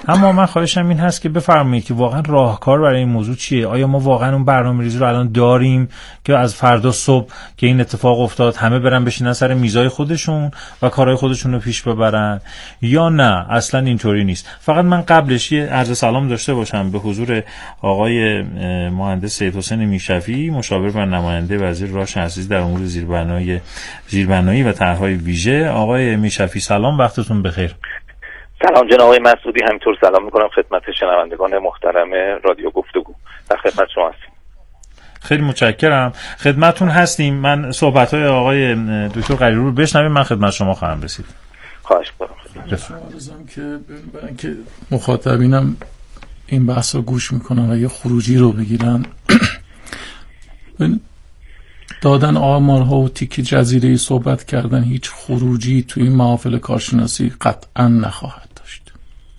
اما من خواهشم این هست که بفرمایید که واقعا راهکار برای این موضوع چیه؟ آیا ما واقعا اون برنامه‌ریزی رو الان داریم که از فردا صبح که این اتفاق افتاد همه برن بشینن سر میزای خودشون و کارهای خودشون رو پیش ببرن، یا نه اصلا اینطوری نیست؟ فقط من قبلش یه عرض سلام داشته باشم به حضور آقای مهندس سیدحسین میرشفیعی، مشاور و نماینده وزیر راه شهرسازی در امور زیربنایی و طرح‌های ویژه. آقای میرشفیعی سلام، وقتتون بخیر. سلام جناب آقای مسعودی، همینطور سلام میکنم خدمت شنوندگان محترم رادیو گفتگو. در خدمت شما هستیم. خیلی متشکرم، خدمتتون هستیم. من صحبت‌های آقای دکتر قریرو رو بشنویم، من خدمت شما خواهم رسید. خواهش می‌کنم. عرضم که برای اینکه مخاطبینم این بحث رو گوش میکنن و یه خروجی رو بگیرن، دادن آمارها و تیکی جزیره‌ای صحبت کردن هیچ خروجی توی این محافل کارشناسی قطعا نخواهد داشت.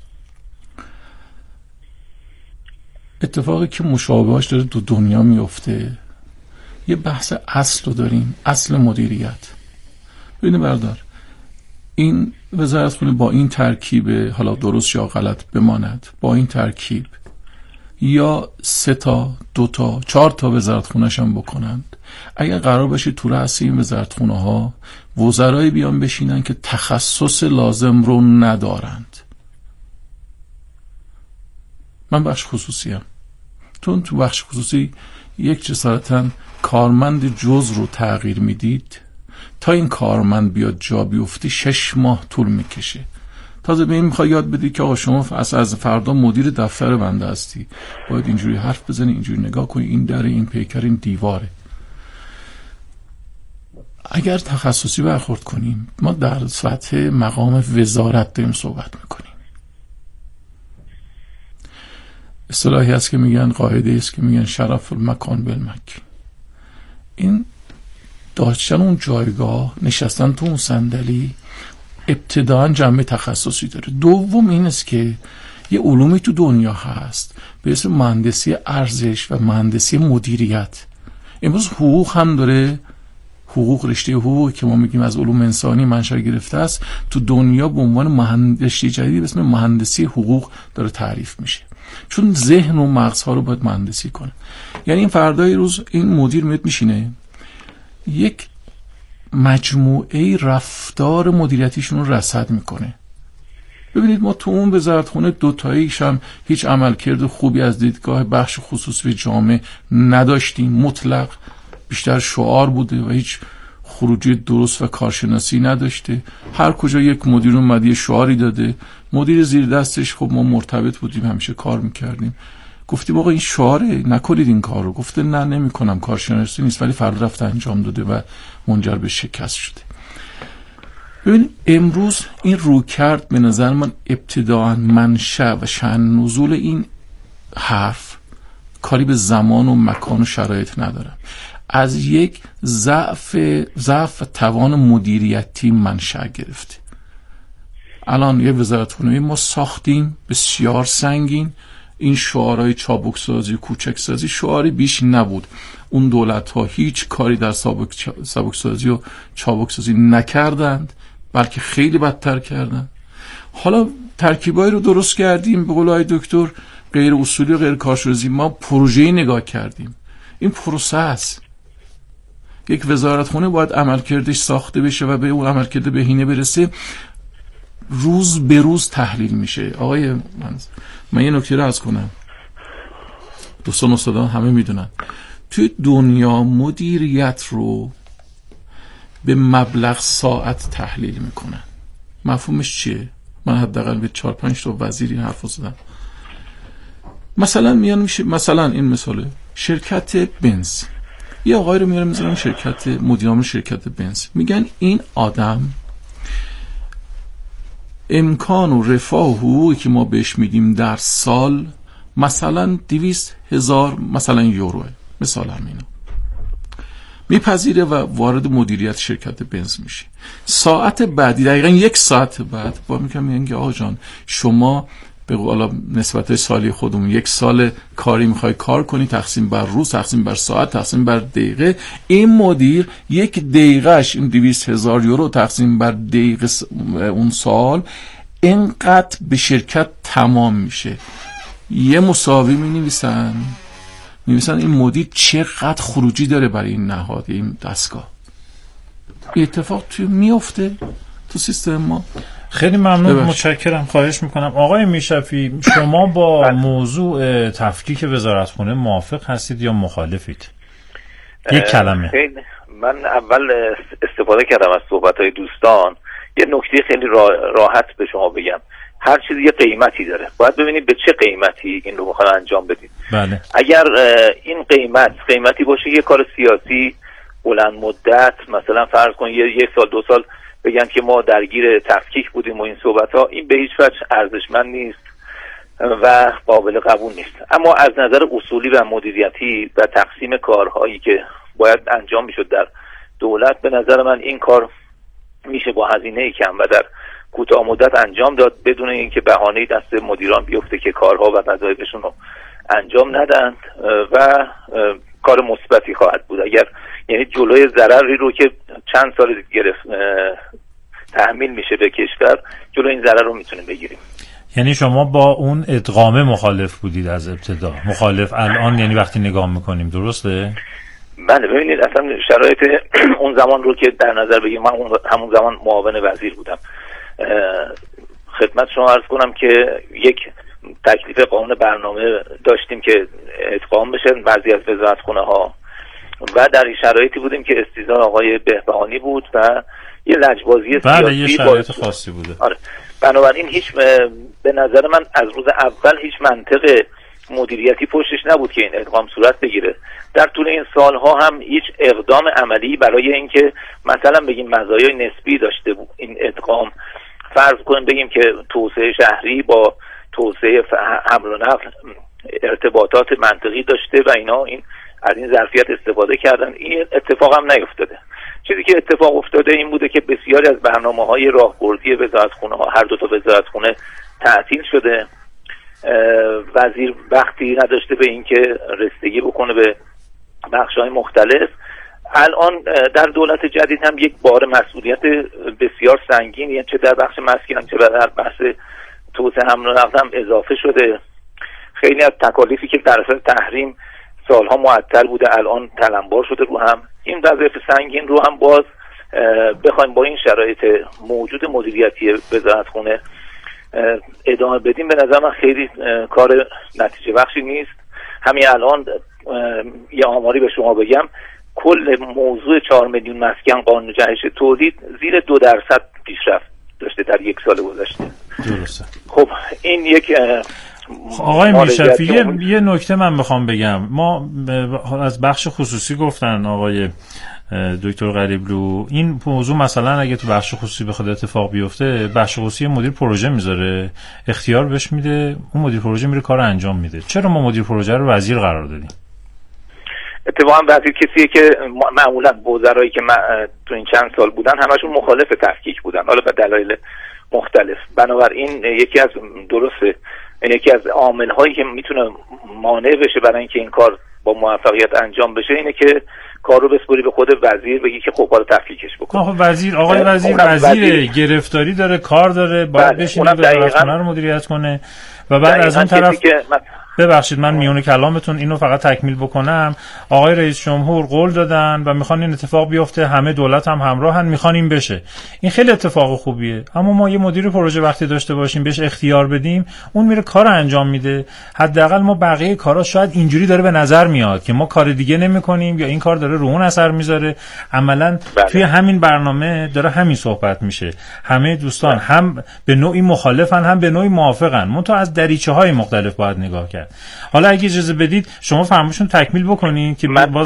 اتفاقی که مشابهش داره تو دنیا میفته، یه بحث اصل رو داریم، اصل مدیریت. ببینید بردار، این وزارتخونه با این ترکیب، حالا درست یا غلط بماند، با این ترکیب یا 3 تا 2 تا 4 تا وزارتخونه‌ش هم بکنند، اگر قرار باشه تو رأس این وزارتخونه ها وزرایی بیان بشینن که تخصص لازم رو ندارند. من بخش خصوصی هم، تو بخش خصوصی یک جسارتاً کارمند جز رو تغییر میدید، تا این کارمند بیاد جا بیفتی 6 ماه طول میکشه. تازه به این میخوای یاد بدی که آقا شما از فردا مدیر دفتر بنده هستی، باید اینجوری حرف بزنی، اینجوری نگاه کنی، این دره، این پیکر، این دیواره. اگر تخصصی برخورد کنیم، ما در سطح مقام وزارت داریم صحبت میکنیم. اصطلاحی هست که میگن، قاعده است که میگن شرف المکان بالمکان. این داشتن اون جایگاه، نشستن تو اون صندلی، ابتداً جنبه تخصصی داره. دوم این است که یه علومی تو دنیا هست به اسم مهندسی ارزش و مهندسی مدیریت. امروز حقوق هم داره، حقوق، رشته حقوق که ما میگیم از علوم انسانی منشأ گرفته است، تو دنیا به عنوان مهندسی جدیدی به اسم مهندسی حقوق داره تعریف میشه، چون ذهن و مغزها رو باید مهندسی کنه. یعنی این فردای روز این مدیر میشینه یک مجموعه رفتار مدیریتیشون رو رصد میکنه. ببینید ما تو اون وزارتخونه 2 تاییش هم هیچ عملکرد خوبی از دیدگاه بخش خصوصی جامعه نداشتیم، مطلق بیشتر شعار بوده و هیچ خروجی درست و کارشناسی نداشته. هر کجا یک مدیر اومده شعاری داده، مدیر زیر دستش خب ما مرتبط بودیم، همیشه کار میکردیم، گفتیم آقا این شعاره، نکنید این کار رو. گفته نه نمیکنم، کارشناسی نیست، ولی فردا رفته انجام داده و منجر به شکست شده. ببین امروز این رویکرد به نظر من ابتداء منشأ و شأن نزول این حرف کاری به زمان و مکان و شرایط ندارم، از یک ضعف توان مدیریتی منشأ گرفته. الان یه وزارتخونه ما ساختیم بسیار سنگین، این شعارهای چابکسازی و کوچکسازی شعاری بیش نبود. اون دولت ها هیچ کاری در سبکسازی و چابکسازی نکردند، بلکه خیلی بدتر کردند. حالا ترکیبایی رو درست کردیم، به قول آقای دکتر غیر اصولی و غیر کارشناسی. ما پروژه‌ای نگاه کردیم، این پروسه است. یک وزارتخونه باید عملکردش ساخته بشه و به اون عملکرد بهینه برسه، روز به روز تحلیل میشه. آقای من یه نکته رو عرض کنم، دوستان استادان همه میدونن توی دنیا مدیریت رو به مبلغ ساعت تحلیل میکنن. مفهومش چیه؟ من حداقل به 4-5 تا وزیر این حرفو زدم. مثلا میان میشه، مثلا این مثاله شرکت بنز، یه آقای رو میارن میذارن شرکت، مدیرعامل شرکت بنز، میگن این آدم امکان و رفاه و حقوقی که ما بهش میدیم در سال مثلا 200,000 مثلا یوروه، مثال همینو میپذیره و وارد مدیریت شرکت بنز میشه. ساعت بعدی، دقیقا 1 ساعت بعد با میگن که آقا جان شما به قول نسبت سالی خودمون 1 سال کاری میخوای کار کنی، تقسیم بر روز، تقسیم بر ساعت، تقسیم بر دقیقه. این مدیر 1 دقیقهش این 200,000 یورو تقسیم بر دقیقه اون سال اینقدر به شرکت تمام میشه، یه مساوی می‌نویسن این مدیر چقدر خروجی داره برای این نهاد، این دستگاه. اتفاق توی میفته تو سیستم ما. خیلی ممنون، متشکرم، خواهش میکنم. آقای میرشفیع، شما با موضوع تفکیک وزارتخونه موافق هستید یا مخالفید؟ یک کلمه. من اول استفاده کردم از صحبت‌های دوستان. یه نکته خیلی راحت به شما بگم، هر چیزی یه قیمتی داره، باید ببینید به چه قیمتی این رو میخوان انجام بدید. بله. اگر این قیمتی باشه یه کار سیاسی بلند مدت، مثلا فرض کن یک سال 2 سال بگن که ما درگیر تفکیک بودیم و این صحبت‌ها، این به هیچ وجه ارزشمند نیست و قابل قبول نیست. اما از نظر اصولی و مدیریتی و تقسیم کارهایی که باید انجام میشد در دولت، به نظر من این کار میشه با هزینه کم و در کوتاه مدت انجام داد، بدون اینکه بهانه‌ای دست مدیران بیفته که کارها و وظایفشون رو انجام ندند و کار مثبتی خواهد بود. اگر یعنی جلوی ضرری رو که چند سال گرفت تحمیل میشه به کشور، جلوی این ضرر رو میتونیم بگیریم. یعنی شما با اون ادغام مخالف بودید از ابتدا، مخالف الان یعنی وقتی نگاه میکنیم، درسته؟ بله. ببینید اصلا شرایط اون زمان رو که در نظر بگیریم، من همون زمان معاون وزیر بودم. خدمت شما عرض کنم که یک تکلیف قانون برنامه داشتیم که ادغام بشه بعضی از وزارتخونه ها و در این شرایطی بودیم که استیضاح آقای بهبهانی بود و یه لجبازی سیاسی، یه شرایط خاصی بوده. آره. بنابراین هیچ به نظر من از روز اول هیچ منطق مدیریتی پشتش نبود که این ادغام صورت بگیره. در طول این سالها هم هیچ اقدام عملی برای اینکه مثلا بگیم مزایای نسبی داشته بود این ادغام، فرض کنیم بگیم که توسعه شهری با توسعه حمل و نقل ارتباطات منطقی داشته و اینا، این از این ظرفیت استفاده کردن. این اتفاق هم نیفتاده. چیزی که اتفاق افتاده این بوده که بسیاری از برنامه‌های راهبردی وزارتخونه‌ها، هر دو تا وزارتخونه تعطیل شده. وزیر وقتی نداشته به اینکه رسیدگی بکنه به بخش‌های مختلف. الان در دولت جدید هم یک بار مسئولیت بسیار سنگین، یعنی چه در بخش مسکن چه در بخش توسعه حمل و نقل هم اضافه شده. خیلی از تکالیفی که در اثر تحریم سالها معطل بوده الان تلمبار شده رو هم. این وظایف سنگین رو هم باز بخوایم با این شرایط موجود مدیریتی وزارتخونه ادامه بدیم، به نظر من خیلی کار نتیجه بخشی نیست. همین الان یه آماری به شما بگم، کل موضوع 4 میلیون مسکن قانون جهش تولید زیر 2% پیشرفت داشته در یک سال گذشته. درسته. خب این یک آقای میرشفیع، یه نکته من میخوام بگم. ما از بخش خصوصی گفتن آقای دکتر غریبلو، این موضوع مثلا اگه تو بخش خصوصی بخواد اتفاق بیفته، بخش خصوصی مدیر پروژه میذاره، اختیار بهش میده، اون مدیر پروژه میره کار انجام میده. چرا ما مدیر پروژه رو وزیر قرار دادیم؟ اتفاقا وزیر کسیه که معمولا وزرایی که تو این چند سال بودن همشون مخالف تفکیک بودن، حالا به دلایل مختلف. بنابراین یکی از عامل‌هایی که میتونه مانع بشه برای اینکه این کار با موفقیت انجام بشه اینه که کار رو بسپاری به خود وزیر، بگی که خب حالا تفکیکش بکن. آقای وزیر گرفتاری داره، کار داره، باید بشینه وزارتخونه رو مدیریت کنه و بعد از اون طرف ببخشید من میون کلامتون اینو فقط تکمیل بکنم. آقای رئیس جمهور قول دادن و میخوان این اتفاق بیفته، همه دولت هم همراهن، میخوان این بشه. این خیلی اتفاق خوبیه، اما ما یه مدیر پروژه وقتی داشته باشیم، بهش اختیار بدیم، اون میره کار انجام میده. حداقل ما بقیه کارا شاید اینجوری داره به نظر میاد که ما کار دیگه نمیکنیم یا این کار داره رو اون اثر میذاره. عملاً توی همین برنامه داره همین صحبت میشه. همه دوستان هم به نوعی مخالفن هم به نوعی موافقن. منتها از دریچه‌های مختلف باید نگاه کرد. حالا اگه اجازه بدید شما فرمایشتون تکمیل بکنین که باز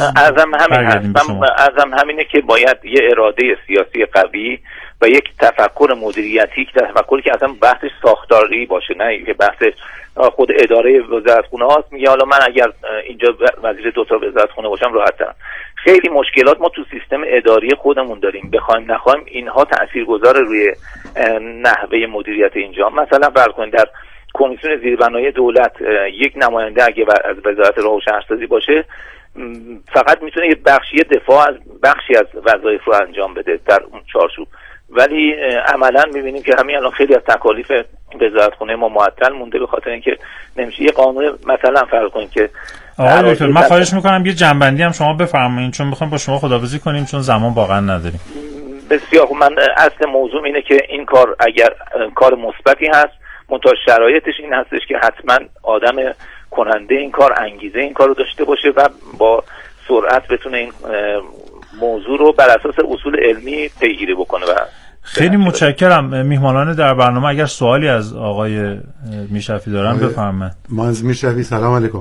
ازم همینه که باید یه اراده سیاسی قوی و یک تفکر مدیریتی، تفکری که اصلا بحثش ساختاری باشه، نه که بحث خود اداره وزارتخونه هاست. میگه حالا من اگر اینجا وزیر 2 تا وزارتخونه باشم راحت‌ترم. خیلی مشکلات ما تو سیستم اداری خودمون داریم، بخوایم نخوایم اینها تاثیرگذار روی نحوه مدیریت اینجا. مثلا فرض کنید در کمیسیون زیربنایی دولت یک نماینده اگه از وزارت راه و شهرسازی باشه، فقط میتونه یه دفاع از بخشی از وظایف رو انجام بده در اون چارچوب. ولی عملا می‌بینیم که همین الان خیلی از تکالیف وزارتخونه ما معطل مونده به خاطر اینکه نمیشه یه قانون مثلا فرض کنید که آقای دکتر من خواهش میکنم یه جنبندی هم شما بفرمایید چون میخوام با شما خداحافظی کنیم چون زمان واقعا نداریم. بسیار خوب. من اصل موضوع اینه که این کار اگر کار مثبتی هست منتها شرایطش این هستش که حتما آدم کننده این کار انگیزه این کار رو داشته باشه و با سرعت بتونه این موضوع رو بر اساس اصول علمی پیگیری بکنه. و خیلی متشکرم. میهمانان در برنامه اگر سوالی از آقای میرشفیع دارن بفرمایید. میرشفیع سلام علیکم.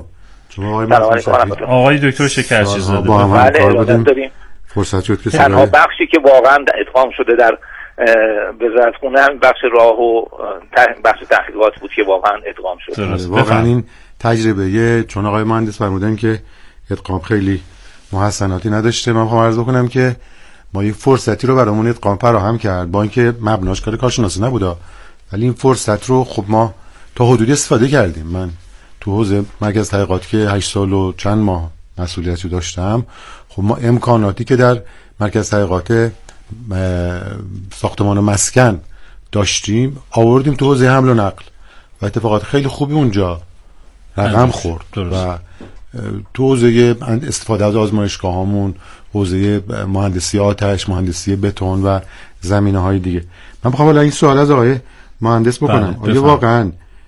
آقای دکتر شکرچیزاده با هم کار بودیم. فرصت شد که تنها بخشی که واقعا ادغام شده در وزارتخونه هم بخش راه و بخش تحقیقات بود که واقعا ادغام شد. واقعا این تجربه چون آقای مهندس فرمودن که ادغام خیلی محسناتی نداشته. من میخوام عرض بکنم که ما یک فرصتی رو برامون ادغام فراهم کرد با اینکه مبناش کار کارشناسی نبوده ولی این فرصت رو خب ما تا حدودی استفاده کردیم. من تو حوزه مرکز تحقیقات که 8 سال و چند ماه مسئولیتی داشتم خب ما امکاناتی که در مرکز تحقیقات ساختمان و مسکن داشتیم آوردیم تو حوزه حمل و نقل و اتفاقات خیلی خوبی اونجا رقم خورد و تو حوزه استفاده از آزمایشگاهامون حوزه مهندسی آتش، مهندسی بتون و زمینه‌های دیگه. من می‌خوام حالا این سوال از آقای مهندس بکنم. آیا واقعاً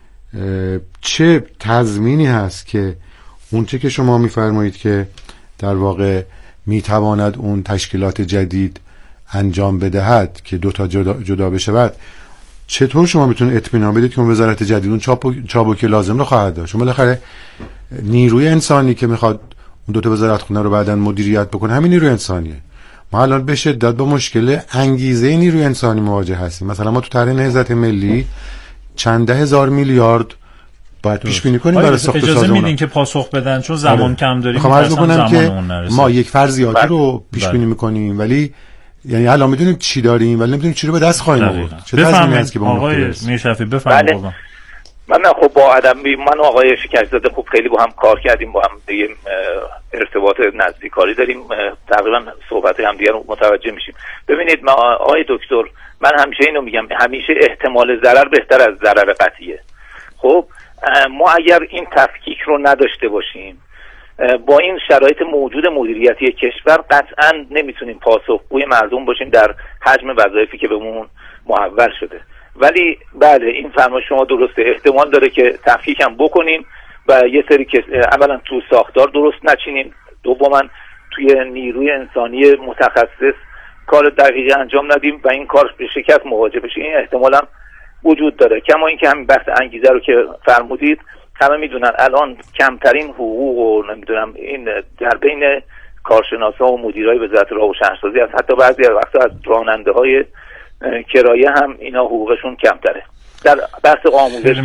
چه تضمینی هست که اون چه که شما می‌فرمایید که در واقع می‌تواند اون تشکیلات جدید انجام بدهد که دو تا جدا بشود، چطور شما میتونید اطمینان بدید که اون وزارت جدید اون چابکی که لازم رو خواهد داشت؟ چون بالاخره نیروی انسانی که میخواد اون دو تا وزارتخونه رو بعداً مدیریت بکنه همین نیروی انسانیه. ما الان به شدت با مشکل انگیزه نیروی انسانی مواجه هستیم. مثلا ما تو طرح نهضت ملی چند ده هزار میلیارد باید پیش بینی کنیم برای ساخت سازمان. اجازه میدین که پاسخ بدن چون زمان کم داریم. میخوام عرض بکنم که ما یک فرضیاتی رو پیش بینی میکنیم ولی یعنی الان میدونیم چی داریم ولی نمیدونیم چی رو به دست خواهیم آورد. چه تضمینی هست که با ما آقای میرشفیع بفرمایید. من خب با من و آقای شکرچیزاده خب خیلی با هم کار کردیم، با هم دیگه ارتباط نزدیکاری داریم، تقریبا صحبت هم دیگه رو متوجه میشیم. ببینید آقای دکتر من همیشه اینو میگم، همیشه احتمال ضرر بهتر از ضرر قطعیه. خب ما اگر این تفکیک رو نداشته باشیم با این شرایط موجود مدیریتی کشور قطعا نمیتونیم پاسخگوی مردم باشیم در حجم وظایفی که بهمون محول شده. ولی بله این فرمایش شما درسته، احتمال داره که تفکیک هم بکنیم و یه سری که اولا تو ساختار درست نچینیم، دوما توی نیروی انسانی متخصص کار دقیقی انجام ندیم و این کار به شکست مواجه بشه. این احتمال هم وجود داره. کما اینکه همین بحث انگیزه رو که فرمودید همه میدونن الان کمترین حقوق و نمیدونم این در بین کارشناسا و مدیرای وزارت راه و شهرسازی از حتی بعضی وقتا از راننده‌های کرایه هم اینا حقوقشون کمتره. در بحث آموزش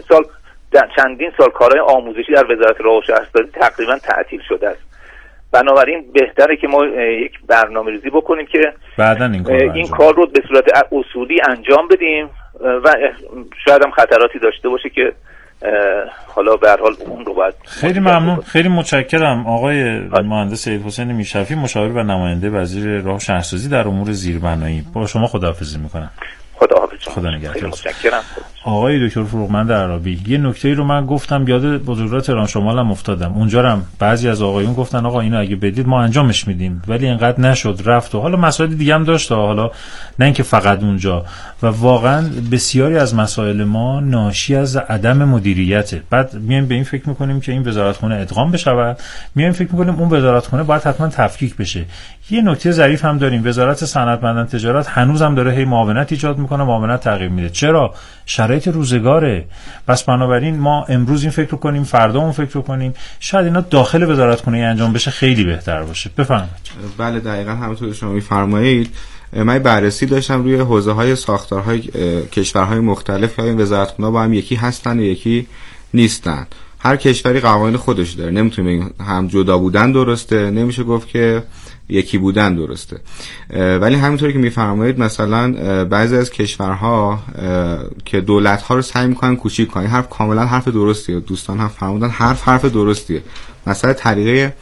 چندین سال کارهای آموزشی در وزارت راه و شهرسازی تقریبا تعطیل شده است. بنابراین بهتره که ما یک برنامه‌ریزی بکنیم که بعداً این کار رو به صورت اصولی انجام بدیم و شاید هم خطراتی داشته باشه که حالا به هر حال اون رو باید. خیلی ممنون، خیلی متشکرم آقای مهندس سیدحسین میرشفیع، مشاور و نماینده وزیر راه و شهرسازی در امور زیربنایی. با شما خداحافظی میکنم. خدا نگهدار. آقای دکتر فروغمند عرابی، یه نکته‌ای رو من گفتم یاد بزرگراه تهران شمال هم افتادم. اونجا هم بعضی از آقایون گفتن آقا اینو اگه بدید ما انجامش میدیم، ولی اینقدر نشد رفت و حالا مسائل دیگه هم داشت، حالا نه اینکه فقط اونجا. و واقعا بسیاری از مسائل ما ناشی از عدم مدیریته. بعد میایم به این فکر میکنیم که این وزارتخونه ادغام بشه، میایم فکر میکنیم اون وزارتخونه باید حتما تفکیک بشه. یه نکته ظریف هم داریم، وزارت صنعت معدن تجارت هنوز هم داره هی معاونت ایجاد میکنه، معاونت تغییر میده. چرا؟ شرایط روزگاره. پس بنابراین ما امروز این فکر رو کنیم، فردا اون فکر رو کنیم، شاید اینا داخل وزارتخونه انجام بشه خیلی بهتر باشه. بفرمایید. بله دقیقاً همونطور که شما میفرمایید. من بررسی داشتم روی حوزه‌های ساختارهای کشورهای مختلف که این وزارتخونه با هم یکی هستن و یکی نیستن. هر کشوری قوانین خودش داره، نمیتونیم هم جدا بودن درسته، نمیشه گفت که یکی بودن درسته. ولی همینطوری که میفرمایید مثلا بعضی از کشورها که دولت‌ها رو سعی می‌کنن کوچیک کنن، حرف کاملا حرف درستیه، دوستان هم فرمودن حرف درستیه. مثلا طریقه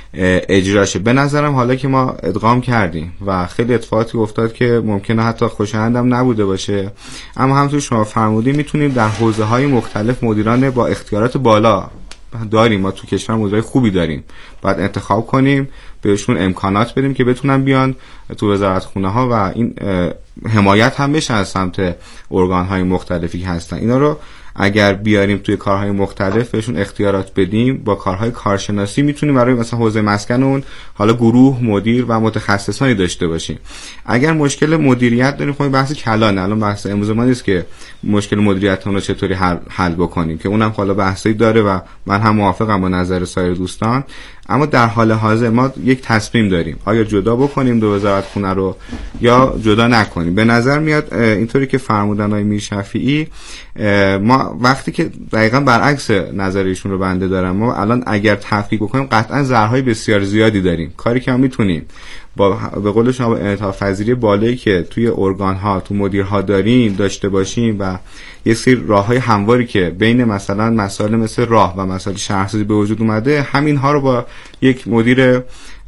اجراشه. به نظرم حالا که ما ادغام کردیم و خیلی اتفاقاتی افتاد که ممکنه حتی خوشایندم نبوده باشه، اما همونطور شما فرمودید میتونیم در حوزه‌های مختلف مدیران با اختیارات بالا داریم. ما تو کشور مدیرای خوبی داریم، باید انتخاب کنیم، بهشون امکانات بدیم که بتونن بیان تو وزارتخونه ها و این حمایت هم بشه از سمت ارگان های مختلفی که هستن. اینا رو اگر بیاریم توی کارهای مختلف بهشون اختیارات بدیم، با کارهای کارشناسی میتونیم برای مثلا حوزه مسکن اون حالا گروه مدیر و متخصصانی داشته باشیم. اگر مشکل مدیریت داریم، خب بحث کلانه، الان بحث امروز ما نیست که مشکل مدیریت اون رو چطوری حل بکنیم، که اونم حالا بحثی داره و من هم موافقم با نظر سایر دوستان. اما در حال حاضر ما یک تصمیم داریم، آیا جدا بکنیم دو وزارتخونه رو یا جدا نکنیم. به نظر میاد اینطوری که فرمودن آقای میرشفیعی، ما وقتی که دقیقاً برعکس نظر ایشون رو بنده دارم، ما الان اگر تفکیک بکنیم قطعاً ضررهای بسیار زیادی داریم. کاری که ما میتونیم با به قول شما انعطاف پذیری بالایی که توی ارگان ها تو مدیرها داریم داشته باشیم و یه سری راههای همواری که بین مثلا مسائل مثل راه و مسائل شهرسازی به وجود اومده، همین ها رو با یک مدیر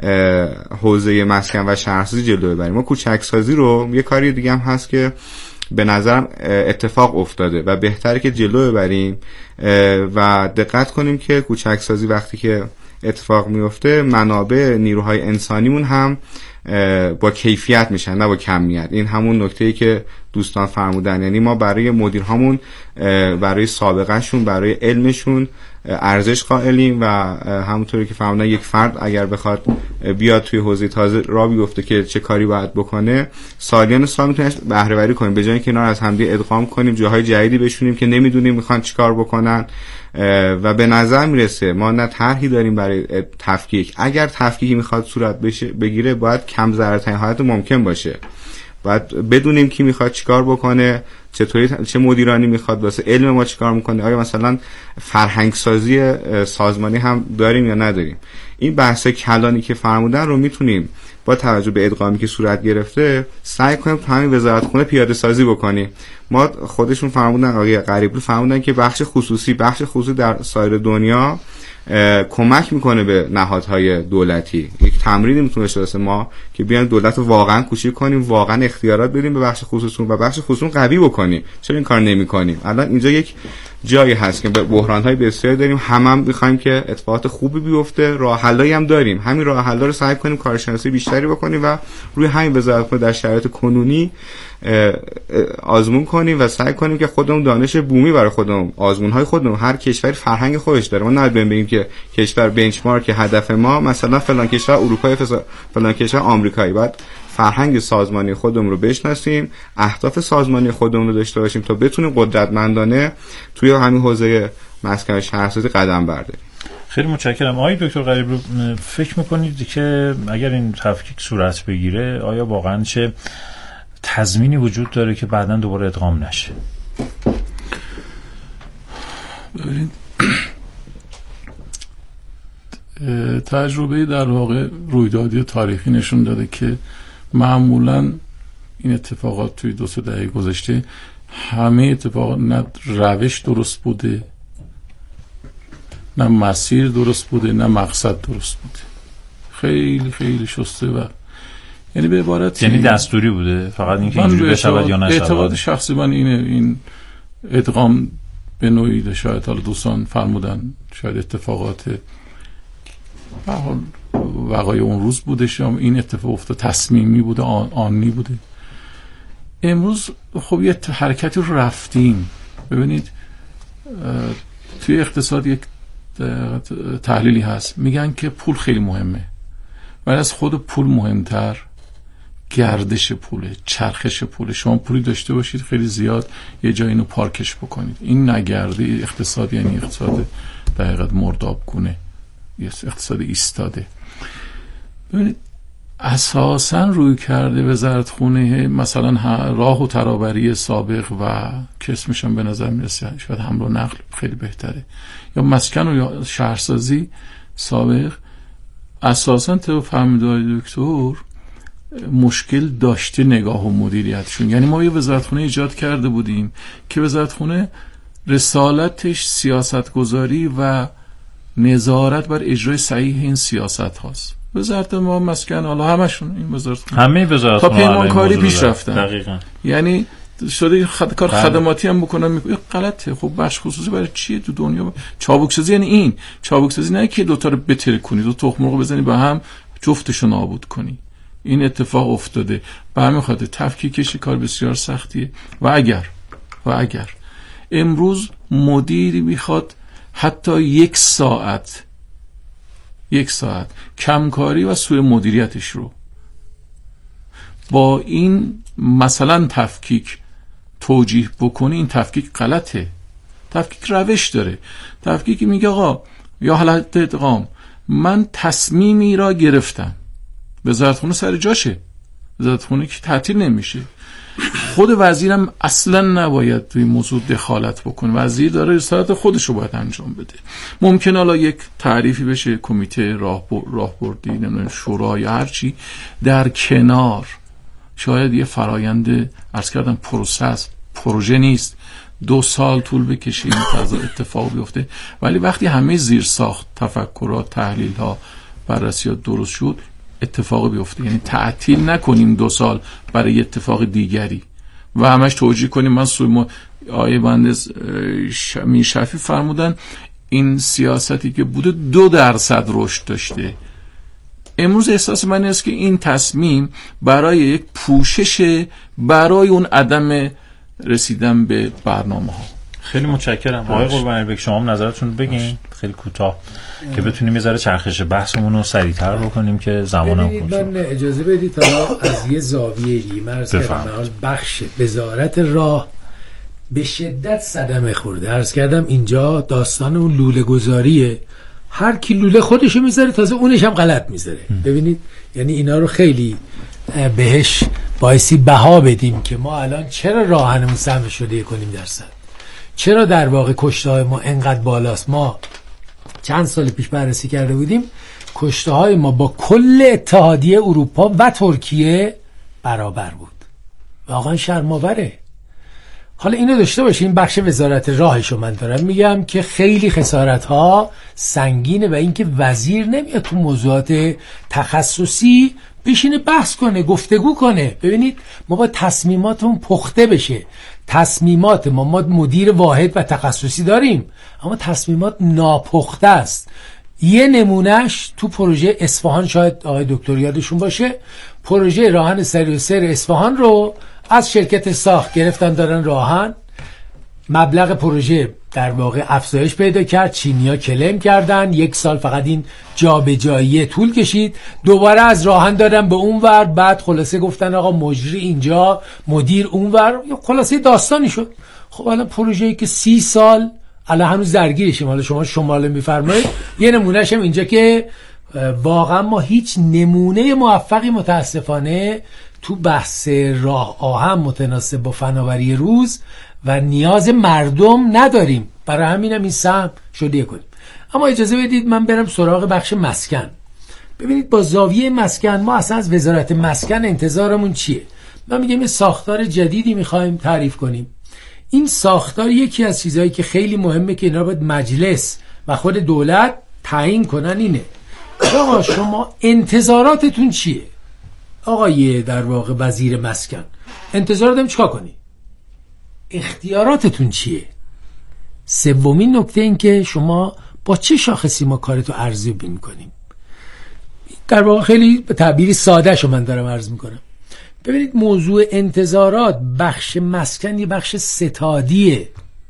حوزه مسکن و شهرسازی جلو ببریم. ما کوچکسازی رو یه کاری دیگه هم هست که به نظرم اتفاق افتاده و بهتره که جلو ببریم و دقت کنیم که کوچکسازی وقتی که اتفاق میفته منابع نیروهای انسانیمون هم با کیفیت میشن نه با کمیت. این همون نکته‌ای که دوستان فرمودن، یعنی ما برای مدیرهامون برای سابقه شون، برای علمشون ارزش قائلیم و همونطوری که فرمودن یک فرد اگر بخواد بیاد توی حوزه تازه راه بیفته که چه کاری باید بکنه، سالیان سال میتونیم بهره وری کنیم، به جای اینکه اینا رو از همدیگه ادغام کنیم جاهای جدیدی بشونیم که نمیدونیم میخوان چیکار بکنن. و به نظر میرسه ما نه طرحی داریم برای تفکیک. اگر تفکیکی میخواد صورت بگیره باید کم ضررترین حالت ممکن باشه، باید بدونیم کی میخواد چیکار بکنه، چطوری چه مدیرانی میخواد، واسه علم ما چیکار میکنه، آیا مثلا فرهنگ سازی سازمانی هم داریم یا نداریم. این بحث کلانی که فرمودن رو میتونیم با توجه به ادغامی که صورت گرفته سعی کنیم تو همین وزارتخونه پیاده سازی بکنیم. ما خودشون فرمودن، آقای غریبلو فرمودن که بخش خصوصی در سایر دنیا کمک میکنه به نهادهای دولتی. یک تمرینی میتونه بشه واسه ما که بیان دولت واقعا کوشش کنیم، واقعا اختیارات بدیم به بخش خصوصی و بخش خصوصی قوی بکنیم. چرا این کار نمیکنیم؟ الان اینجا یک جایی هست که بحران‌های بسیاری داریم، هم می‌خوایم که اتفاقات خوبی بیفته، راه حلایی هم داریم. همین راه حل‌ها رو سعی کنیم کارشناسی بیشتری بکنیم و روی همین وزارتخونه در شرایط کنونی آزمون کنیم و سعی کنیم که خودمون دانش بومی برای خودمون، آزمون‌های خودمون، هر کشوری فرهنگ خودش داره. ما نباید بگیم که کشور بنچمارک هدف ما مثلا فلان کشور اروپایی، فلان کشور آمریکایی. باید فرهنگ سازمانی خودمون رو بشناسیم، اهداف سازمانی خودمون رو داشته باشیم تا بتونیم قدرتمندانه توی همین حوزه مسکن و شهرسازی قدم برداریم. خیلی متشکرم. آقای دکتر غریبلو، فکر میکنید که اگر این تفکیک صورت بگیره آیا واقعا چه تضمینی وجود داره که بعداً دوباره ادغام نشه؟ ببینید تجربه در واقع رویدادی تاریخی نشون داده که معمولاً این اتفاقات توی 2-3 دهه گذشته همه اتفاقات نه روش درست بوده، نه مسیر درست بوده، نه مقصد درست بوده. خیلی خیلی شسته و یعنی به عبارت یعنی دستوری بوده، فقط اینکه اینجوری بشود یا نشود. اعتقاد شخصی من اینه، این ادغام به نوعی شاید حالا دوستان فرمودن شاید اتفاقات وقایع اون روز بوده، شما این اتفاق افتاد تصمیمی بوده، آنی بوده. امروز خب یه حرکتی رو رفتیم. ببینید توی اقتصاد یک تحلیلی هست، میگن که پول خیلی مهمه، ولی از خود پول مهمتر گردش پوله، چرخش پوله. شما پولی داشته باشید خیلی زیاد، یه جایی اینو پارکش بکنید، این نگرده اقتصاد یعنی اقتصاد در حقیقت مردابگونه، یه اقتصاد ایستاده. ببینید اساساً روی کرده وزارتخونه مثلا راه و ترابری سابق و که اسمشون به نظر میرسه شاید حمل و نقل خیلی بهتره، یا مسکن و یا شهرسازی سابق، اساساً تو فهمیدهای دکتر مشکل داشته نگاه و مدیریتشون. یعنی ما یه وزارتخونه ایجاد کرده بودیم که وزارتخونه رسالتش سیاستگذاری و نظارت بر اجرای صحیح این سیاست هاست. وزارت ما مسکن، حالا همشون این وزارت، همه وزارت تا پیمانکاری پیش رفتن. دقیقاً. یعنی شده کار خدماتی هم بکنن، میگه غلطه. خب بخش خصوصی برای چیه تو دنیا؟ چابکسازی یعنی این چابکسازی نه که دوتا رو بتر کنی، دو تخم مرغ بزنی به هم جفتشو نابود کنی. این اتفاق افتاده. به همین خاطر تفکیکش کار بسیار سختیه. و اگر امروز مدیری میخواد حتی یک ساعت کمکاری و سوء مدیریتش رو با این مثلا تفکیک توجیه بکنی، این تفکیک غلطه. تفکیک روش داره. تفکیک میگه آقا یا حالت ادغام، من تصمیمی را گرفتم، وزارتخونه سر جاشه، وزارتخونه که تعطیل نمیشه. خود وزیرم اصلا نباید توی موضوع دخالت بکنه. وزیر داره رسالت خودش رو باید انجام بده. ممکن حالا یک تعریفی بشه کمیته راهبردی، نمیدونم شورا یا هر چی در کنار، شاید یه فرایند عرض کردم پروژه نیست، 2 سال طول بکشه این اتفاق بیفته. ولی وقتی همه زیر ساخت، تفکرات، تحلیل ها، بررسی ها درست شد، اتفاق بیفته. یعنی تعطیل نکنیم 2 سال برای اتفاق دیگری و همش توجیه کنیم. من آیه بنده میرشفی فرمودن این سیاستی که بوده 2% رشد داشته. امروز احساس من است که این تصمیم برای یک پوشش برای اون عدم رسیدن به برنامه ها. خیلی متشکرم آقای قربانی بک. شما هم نظرتون بگین خیلی کوتاه که بتونیم یه ذره چرخش بحثمون رو سریعتر بکنیم که زمانم کنه. من اجازه بدید تا از یه زاویه‌ای عرض کردم بخش وزارت راه به شدت صدمه خورده. عرض کردم اینجا داستان اون لوله گذاریه، هر کی لوله خودشو میذاره، تازه اونش هم غلط میذاره. ببینید یعنی اینا رو خیلی بهش بایستی بها بدیم که ما الان چرا راهنمون سهم شده 1.5%، چرا در واقع کشته‌های ما انقدر بالاست. ما چند سال پیش بررسی کرده بودیم کشته‌های ما با کل اتحادیه اروپا و ترکیه برابر بود. واقعا شرم‌آوره. حالا اینو داشته باشین، این بخش وزارت راهشو من دارم میگم که خیلی خسارت‌ها سنگینه و اینکه وزیر نمیاد تو موضوعات تخصصی بشینه بحث کنه، گفتگو کنه. ببینید ما با تصمیماتمون پخته بشه. تصمیمات ما مدیر واحد و تخصصی داریم اما تصمیمات ناپخته است. یه نمونهش تو پروژه اصفهان، شاید آقای دکتر یادشون باشه، پروژه راهن سریع سیر اصفهان رو از شرکت ساخت گرفتن دارن راهن. مبلغ پروژه در واقع افزایش پیدا کرد، چینی‌ها کلیم کردن، 1 سال فقط این جابجایی طول کشید، دوباره از راهن دادن به اون ور، بعد خلاصه گفتن آقا مجری اینجا، مدیر اون ور، خلاصه داستانی شد. خب الان پروژه‌ای که 30 سال الان هنوز درگیرشیم. حالا شما شمال میفرمایید. یه نمونهش هم اینجا که واقعا ما هیچ نمونه موفقی متاسفانه تو بحث راه آهن متناسب با فناوری روز و نیاز مردم نداریم. برای همینم این سهم شده کنیم. اما اجازه بدید من برم سراغ بخش مسکن. ببینید با زاویه مسکن ما اصلا از وزارت مسکن انتظارمون چیه؟ من میگم یه ساختار جدیدی میخوایم تعریف کنیم. این ساختار یکی از چیزهایی که خیلی مهمه که اینا باید مجلس و خود دولت تعیین کنن اینه آقا شما انتظاراتتون چیه؟ آقای در واقع وزیر مسکن انتظاراتم چیکار کنی؟ اختیاراتتون چیه؟ سومین نکته این که شما با چه شاخصی ما کارتو ارزیابی میکنیم؟ در واقع خیلی به تعبیری ساده شو من دارم عرض میکنم. ببینید موضوع انتظارات، بخش مسکن یه بخش ستادیه.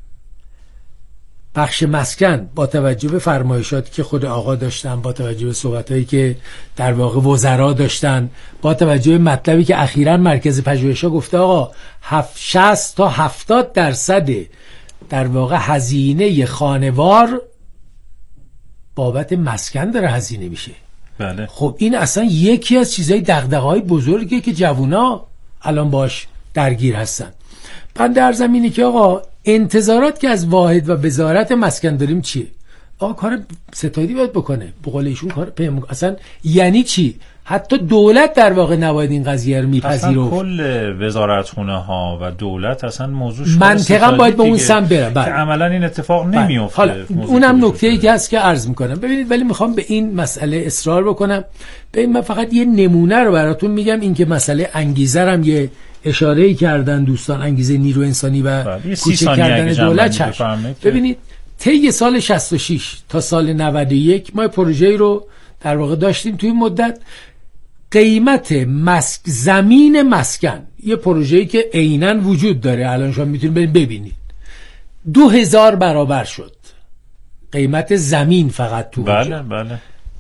بخش مسکن با توجه به فرمایشاتی که خود آقا داشتن، با توجه به صحبتایی که در واقع وزرا داشتن، با توجه به مطلبی که اخیراً مرکز پژوهش‌ها گفته آقا 60 تا 70% در واقع هزینه خانوار بابت مسکن داره هزینه میشه. بله. خب این اصلا یکی از چیزای دغدغه‌های بزرگیه که جوونا الان باش درگیر هستن. بعد در زمینی که آقا انتظارات که از واحد و وزارت مسکن داریم چیه؟ آقا کار ستادی باید بکنه. به قول ایشون کار اصلا یعنی چی؟ حتی دولت در واقع نباید این قضیه رو میپذیرفت. کل وزارتخونه ها و دولت اصلا موضوعش منطقا باید به اون سمت بره که عملا این اتفاق نمیفته. حالا اونم نکته‌ای که هست که عرض میکنم. ببینید ولی میخوام به این مسئله اصرار بکنم. ببین من فقط یه نمونه رو براتون میگم، این که مسئله انگیزه هم یه اشاره‌ای کردن دوستان، انگیزه نیرو انسانی و کوچک کردن دولت. ببینید طی سال 66 تا سال 91 ما پروژه‌ای رو در واقع داشتیم توی مدت. قیمت زمین مسکن، یه پروژه‌ای که عیناً وجود داره، الان شما میتونید برید ببینید، 2000 برابر شد قیمت زمین فقط تو. بله بله.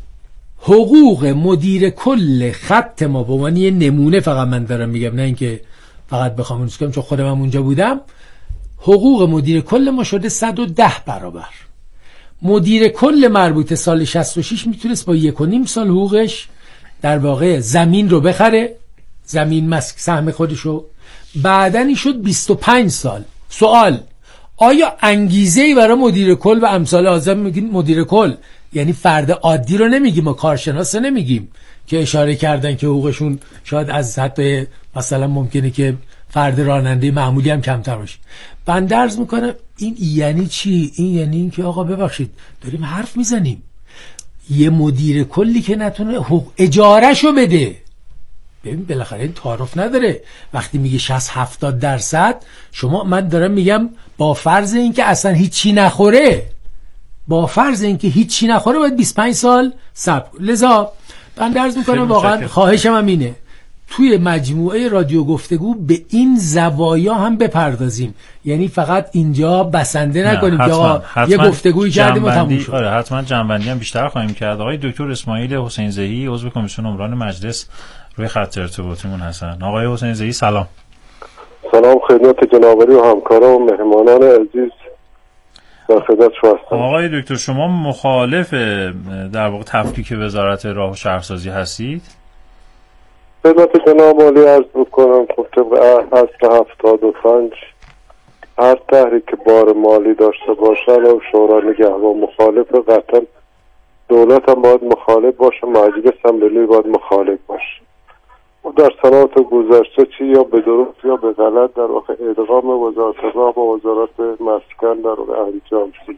حقوق مدیر کل خط ما، به عنوان یه نمونه فقط من دارم میگم، نه اینکه فقط بخوام اونجا کنم چون خودم هم اونجا بودم، حقوق مدیر کل ما شده 110 برابر. مدیر کل مربوط سال 66 میتونست با 1.5 سال حقوقش در واقع زمین رو بخره، زمین مسک سهم خودشو، بعدنی شد 25 سال. سوال، آیا انگیزه‌ای برای مدیر کل و امثال آزم میگیم مدیر کل یعنی فرد عادی رو نمیگیم و کارشناس نمیگیم که اشاره کردن که حقوقشون شاید از حتی مثلا ممکنه که فرد راننده معمولی هم کمتر باشه. بنده عرض میکنم این یعنی چی؟ این یعنی این که آقا ببخشید داریم حرف میزنیم، یه مدیر کلی که نتونه اجارهشو بده. ببین بالاخره این تعارف نداره. وقتی میگه 60-70%، شما، من دارم میگم با فرض اینکه اصلا هیچی نخوره، با فرض اینکه هیچی نخوره باید 25 سال صبر. لذا من عرض میکنم واقعا خواهشم هم اینه توی مجموعه رادیو گفتگو به این زوایا هم بپردازیم، یعنی فقط اینجا بسنده نکنیم که یه گفتگویی کردیم و تموم شد. آره حتما جنبندی هم بیشتر خواهیم کرد. آقای دکتر اسماعیل حسین زهی عضو کمیسیون عمران مجلس روی خط ارتباطیمون هستن. آقای حسین زهی سلام. سلام خدمت جنابعالی و همکاران و مهمانان عزیز در خدمت شما هستم. آقای دکتر شما مخالف در واقع تفکیک وزارت راه و شهرسازی هستید؟ خدمت جناب عالی عرض بکنم خب طبق اصل 75 هر تحریک که بار مالی داشته باشن و شورا نگهبان مخالف، قطعا دولت هم باید مخالف باشه، مجلس هم ملی باید مخالف باشه. و در سنوات گذشته چی یا به درست یا به غلط در واقع ادغام وزارت راه با وزارت مسکن در واقع انجام شد.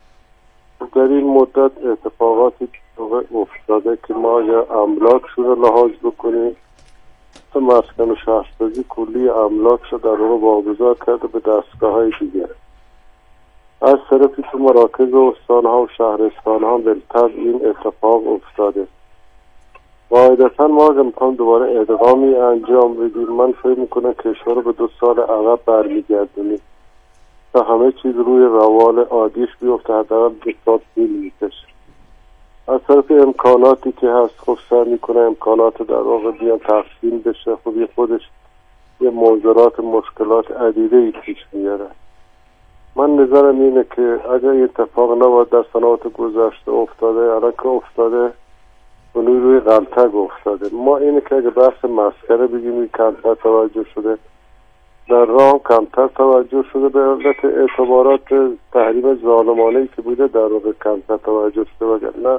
در این مدت اتفاقاتی افتاده که ما یا املاک رو لحاظ بکنیم، مسکن و شهرسازی کلی املاک رو در واقع واگذار کرده به دستگاه‌های دیگه. از طرفی تو مراکز و استان‌ها و شهرستان‌ها بالطبع این اتفاق افتاده. قاعدتاً ما اگه میخوام دوباره ادغامی انجام بدیم، من فکر میکنم کشور رو به 2 سال عقب برمیگردونیم تا همه چیز روی روال عادیش بیفته، حداقل 2 سال طول میکشه. از طرف امکاناتی که هست خب سعی میکنه امکانات در واقع بیان تقسیم بشه، خب خودش یه موضوعات مشکلات عدیده‌ای پیش میاره. من نظرم اینه که اگر این اتفاق نباید در سنوات گذشته افتاده، الان که افتاده و روی غلطه افتاده. ما اینه که اگه بحث مسکره بگیم این کمتر توجه شده، در راه کمتر توجه شده، به علت اعتبارات تحریم ظالمانه‌ای که بوده در واقع کمتر توجه شده. وگرنه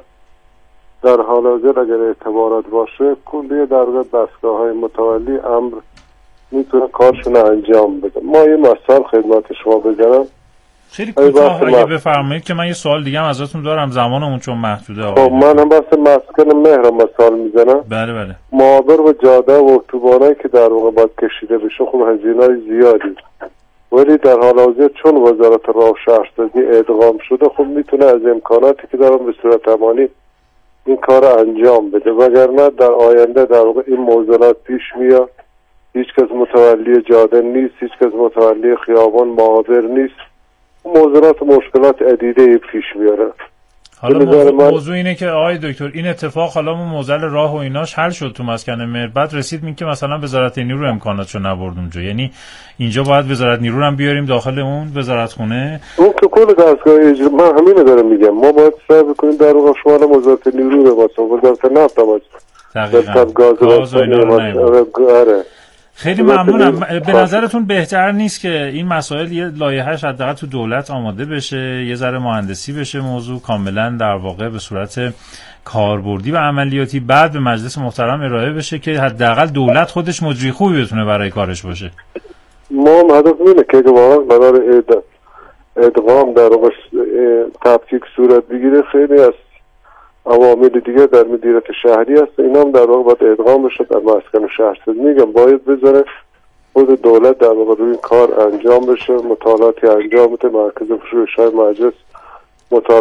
در حال حاضر اگر اعتبارات باشه کلیه در واقع دستگاه‌های متولی امر میتونه کارشون انجام بده. ما یه مثال خدمت شما بگم خیلی کوتاه اگه بفرمایید که من یه سوال دیگه هم ازتون دارم، زمانمون چون محدوده. خب من هم بحث مسکن مهر مثال میزنم. بله بله. معابر و جاده و اتوبانایی که در واقع باید کشیده بشه خب هزینه‌های زیادی، ولی در حال حاضر چون وزارت راه و شهرسازی ادغام شده خب میتونه از امکاناتی که دارن به صورت امانی این کار انجام بده. وگرنه در آینده در واقع این موضوعات پیش میاد، هیچ کس متولی جاده نیست، هیچ کس متولی خیابان معابر نیست، موضوعات و مشکلات عدیده پیش میاره. حالا موضوع اینه که آقای دکتر این اتفاق حالا موزل راه و ایناش حل شد تو مسکن مهر، بعد رسید می که مثلا وزارت نیرو امکاناتشو نبرد اونجا، یعنی اینجا باید وزارت نیرو هم بیاریم داخل اون وزارت خونه. اون که کل دستگاه اجرا، من همین دارم میگم، ما باید سعی بکنیم در واقع شمال وزارت نیرو رو واسه وزارت نفت هم دقیقاً گاز و اینا رو خیلی ممنونم. به نظرتون بهتر نیست که این مسائل یه لایحه‌اش حداقل تو دولت آماده بشه، یه ذره مهندسی بشه، موضوع کاملا در واقع به صورت کاربردی و عملیاتی بعد به مجلس محترم ارائه بشه که حداقل دولت خودش مجری خوبی بتونه برای کارش باشه. ما هدف اینه که واقعا قرار ادغام در تفکیک صورت بگیره. خیلی از عوامل دیگه در مدیریت شهری هست، اینا هم در واقع باید ادغام بشه در مسکن شهرسازی. میگم باید بذاره خود دولت در واقع روی این کار انجام بشه، مطالعاتی انجام بده، مرکز پژوهش‌های مجلس مطالعات